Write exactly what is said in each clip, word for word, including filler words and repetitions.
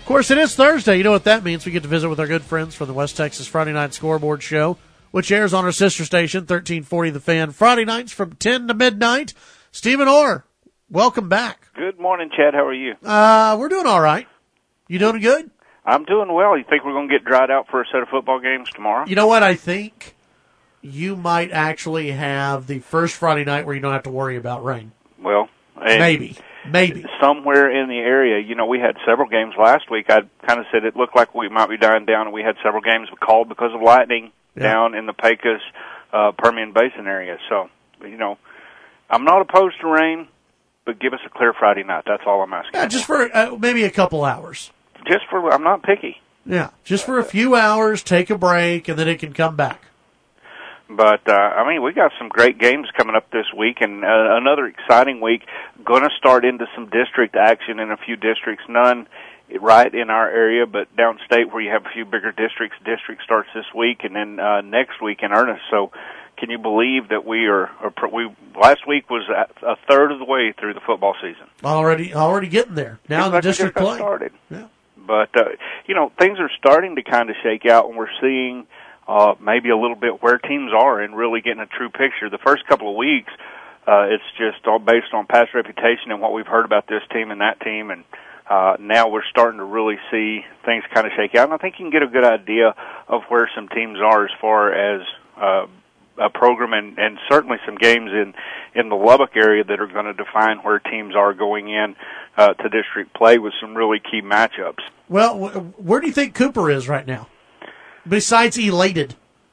course, it is Thursday. You know what that means. We get to visit with our good friends from the West Texas Friday Night Scoreboard Show, which airs on our sister station, thirteen forty The Fan, Friday nights from ten to midnight. Stephen Orr, welcome back. Good morning, Chad. How are you? Uh, we're doing all right. You doing good? I'm doing well. You think we're going to get dried out for a set of football games tomorrow? You know what? I think you might actually have the first Friday night where you don't have to worry about rain. Well, maybe. Maybe. Somewhere in the area. You know, we had several games last week. I kind of said it looked like we might be dying down, and we had several games called because of lightning yeah. down in the Pecos, uh, Permian Basin area. So, you know, I'm not opposed to rain, but give us a clear Friday night. That's all I'm asking. Yeah, just for uh, maybe a couple hours. Just for, I'm not picky. Yeah, just for a few hours, take a break, and then it can come back. But, uh, I mean, we got some great games coming up this week, and uh, another exciting week. Going to start into some district action in a few districts. None right in our area, but downstate where you have a few bigger districts. District starts this week, and then uh, next week in earnest. So can you believe that we are, are we last week was a third of the way through the football season. Already already getting there. Now in the like district we just play. Started. Yeah. But, uh, you know, things are starting to kind of shake out, and we're seeing uh, maybe a little bit where teams are and really getting a true picture. The first couple of weeks, uh, it's just all based on past reputation and what we've heard about this team and that team, and uh, now we're starting to really see things kind of shake out. And I think you can get a good idea of where some teams are as far as uh, a program and, and certainly some games in, in the Lubbock area that are going to define where teams are going in uh, to district play with some really key matchups. Well, where do you think Cooper is right now, besides elated?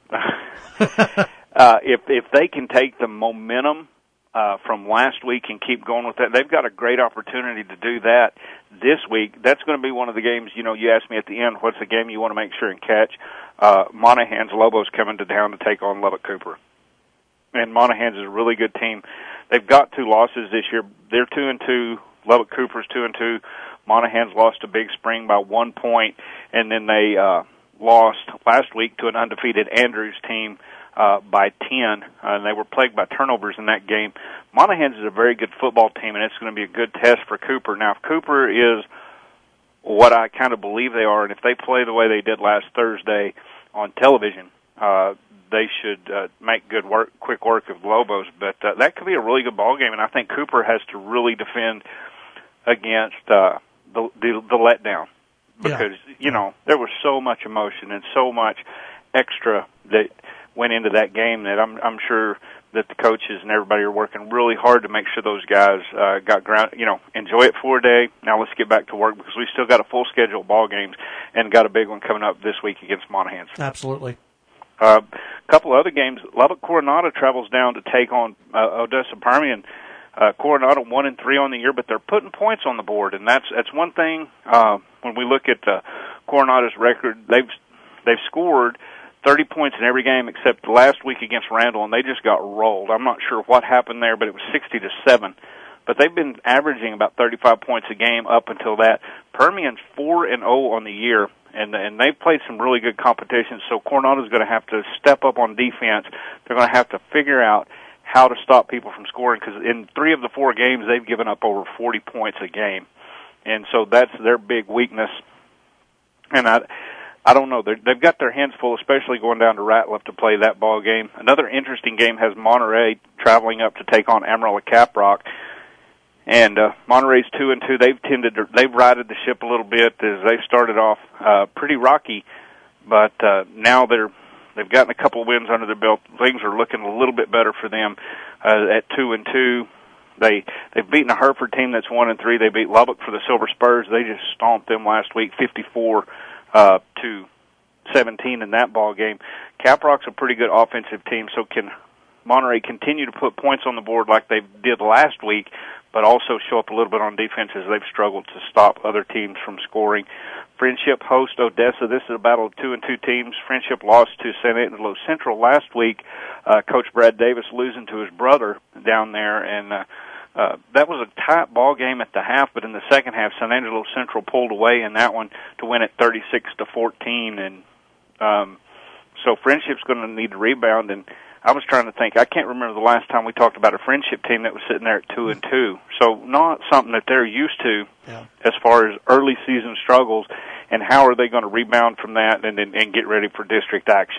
uh, if if they can take the momentum uh, from last week and keep going with that, they've got a great opportunity to do that this week. That's going to be one of the games, you know, you asked me at the end, what's the game you want to make sure and catch? Uh, Monahan's Lobos coming to town to take on Lubbock Cooper. And Monahan's is a really good team. They've got two losses this year. They're two and two. Lubbock Cooper's two and two. Monahan's lost to Big Spring by one point, and then they uh, lost last week to an undefeated Andrews team uh, by ten, uh, and they were plagued by turnovers in that game. Monahan's is a very good football team, and it's going to be a good test for Cooper. Now, if Cooper is what I kind of believe they are, and if they play the way they did last Thursday on television, uh, they should uh, make good work, quick work of Lobos. But uh, that could be a really good ball game, and I think Cooper has to really defend against uh, the, the the letdown because yeah. you know there was so much emotion and so much extra that went into that game that I'm I'm sure that the coaches and everybody are working really hard to make sure those guys uh, got ground. You know, enjoy it for a day. Now let's get back to work because we still got a full schedule of ball games and got a big one coming up this week against Monahan. Absolutely. A uh, couple other games. Lubbock Coronado travels down to take on uh, Odessa Permian. Uh, Coronado one and three on the year, but they're putting points on the board, and that's that's one thing. Uh, when we look at uh, Coronado's record, they've they've scored thirty points in every game except last week against Randall, and they just got rolled. I'm not sure what happened there, but it was sixty to seven. But they've been averaging about thirty-five points a game up until that. Permian's four and zero on the year, and and they've played some really good competition. So Coronado's going to have to step up on defense. They're going to have to figure out how to stop people from scoring, because in three of the four games, they've given up over forty points a game. And so that's their big weakness. And I I don't know. They're, they've got their hands full, especially going down to Ratliff to play that ball game. Another interesting game has Monterey traveling up to take on Amarillo Caprock. And uh, Monterey's two and two. They've tended to, they've righted the ship a little bit as they started off uh, pretty rocky, but uh, now they're They've gotten a couple of wins under their belt. Things are looking a little bit better for them uh, at two and two. They they've beaten a Hereford team that's one and three. They beat Lubbock for the Silver Spurs. They just stomped them last week, fifty-four uh, to seventeen in that ball game. Caprock's a pretty good offensive team. So can Monterey continue to put points on the board like they did last week, but also show up a little bit on defense as they've struggled to stop other teams from scoring? Friendship host Odessa. This is a battle of two and two teams. Friendship lost to San Angelo Central last week. Uh, Coach Brad Davis losing to his brother down there, and uh, uh, that was a tight ball game at the half. But in the second half, San Angelo Central pulled away in that one to win it thirty-six to fourteen, and um, so Friendship's going to need to rebound. And I was trying to think. I can't remember the last time we talked about a Friendship team that was sitting there at two and two. So not something that they're used to yeah. as far as early season struggles, and how are they going to rebound from that and, and, and get ready for district action.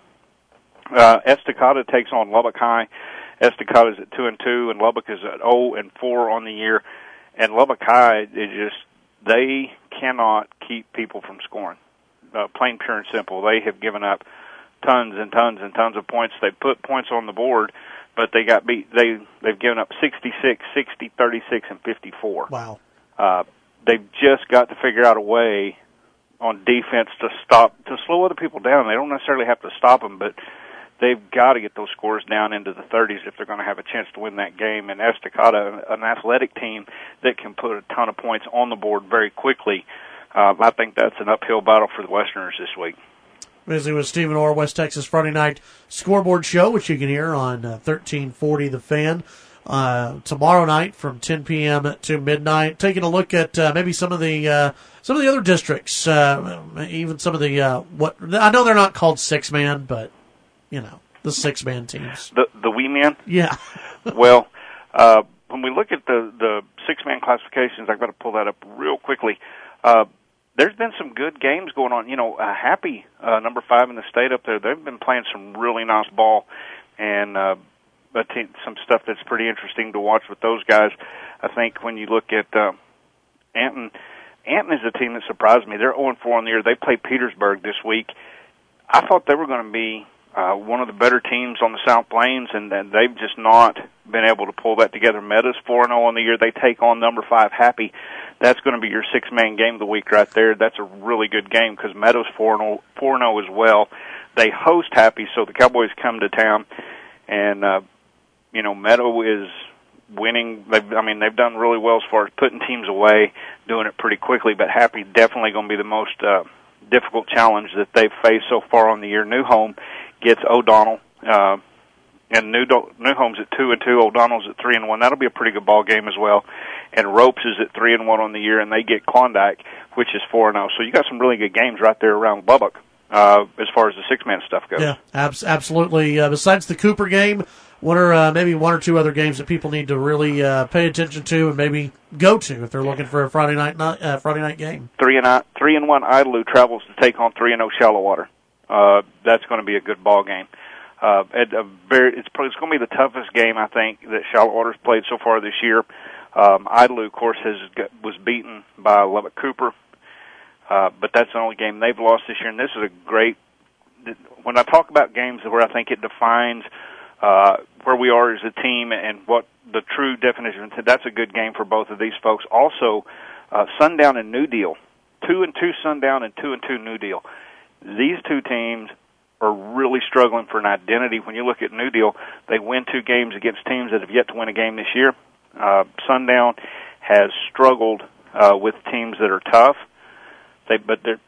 Uh, Estacada takes on Lubbock High. Estacada is at two and two, and Lubbock is at zero and four on the year. And Lubbock High is just, they cannot keep people from scoring. Uh, plain, pure, and simple. They have given up tons and tons and tons of points. They put points on the board, but they got beat. They they've given up sixty-six, sixty, thirty-six, and fifty-four. Wow. Uh, they've just got to figure out a way on defense to stop, to slow other people down. They don't necessarily have to stop them, but they've got to get those scores down into the thirties if they're going to have a chance to win that game. And Estacada, an athletic team that can put a ton of points on the board very quickly, uh, I think that's an uphill battle for the Westerners this week. Visiting with Stephen Orr, West Texas Friday Night Scoreboard Show, which you can hear on uh, thirteen forty The Fan uh, tomorrow night from ten p.m. to midnight. Taking a look at uh, maybe some of the uh, some of the other districts, uh, even some of the uh, what I know they're not called six man, but you know the six man teams. The the wee men. Yeah. Well, uh, when we look at the the six man classifications, I've got to pull that up real quickly. Uh, There's been some good games going on. You know, uh, Happy, uh, number five in the state up there, they've been playing some really nice ball, and uh, a te- some stuff that's pretty interesting to watch with those guys. I think when you look at uh, Anton, Anton is a team that surprised me. They're oh and four on the year. They play Petersburg this week. I thought they were going to be uh, one of the better teams on the South Plains, and, and they've just not been able to pull that together. Meadows four and oh on the year. They take on number five Happy. That's going to be your six-man game of the week right there. That's a really good game because Meadows four and oh as well. They host Happy, so the Cowboys come to town, and uh, you know Meadow is winning. They've, I mean, they've done really well as far as putting teams away, doing it pretty quickly. But Happy definitely going to be the most uh, difficult challenge that they've faced so far on the year. New Home gets O'Donnell. Uh, And New Do- New Home's at two and two, O'Donnell's at three and one. That'll be a pretty good ball game as well. And Ropes is at three and one on the year, and they get Klondike, which is four and zero. So you got some really good games right there around Lubbock uh, as far as the six man stuff goes. Yeah, abs- absolutely. Uh, besides the Cooper game, what are uh, maybe one or two other games that people need to really uh, pay attention to and maybe go to if they're looking for a Friday night uh, Friday night game? Three and I, three and one Idalou travels to take on three and zero Shallow Water. Uh, that's going to be a good ball game. Uh, at a very, it's, it's going to be the toughest game, I think, that Charlotte Water's played so far this year. Um, Idalou, of course, has got, was beaten by Lubbock Cooper, uh, but that's the only game they've lost this year. And this is a great, when I talk about games where I think it defines uh, where we are as a team and what the true definition, that's a good game for both of these folks. Also, uh, Sundown and New Deal, two and two Sundown and two and two New Deal. These two teams are really struggling for an identity. When you look at New Deal, they win two games against teams that have yet to win a game this year. Uh, Sundown has struggled uh, with teams that are tough. They, but they're,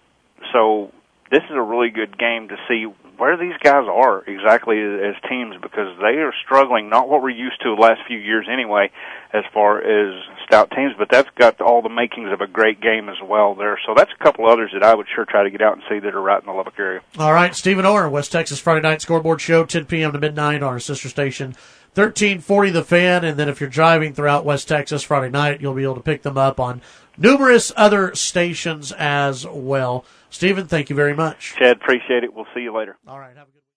so this is a really good game to see where these guys are exactly as teams, because they are struggling, not what we're used to the last few years anyway, as far as stout teams, but that's got all the makings of a great game as well there. So that's a couple others that I would sure try to get out and see that are right in the Lubbock area. All right, Stephen Orr, West Texas Friday Night Scoreboard Show, ten p.m. to midnight on our sister station, thirteen forty The Fan, and then if you're driving throughout West Texas Friday night, you'll be able to pick them up on numerous other stations as well. Stephen, thank you very much. Chad, appreciate it. We'll see you later. All right, have a good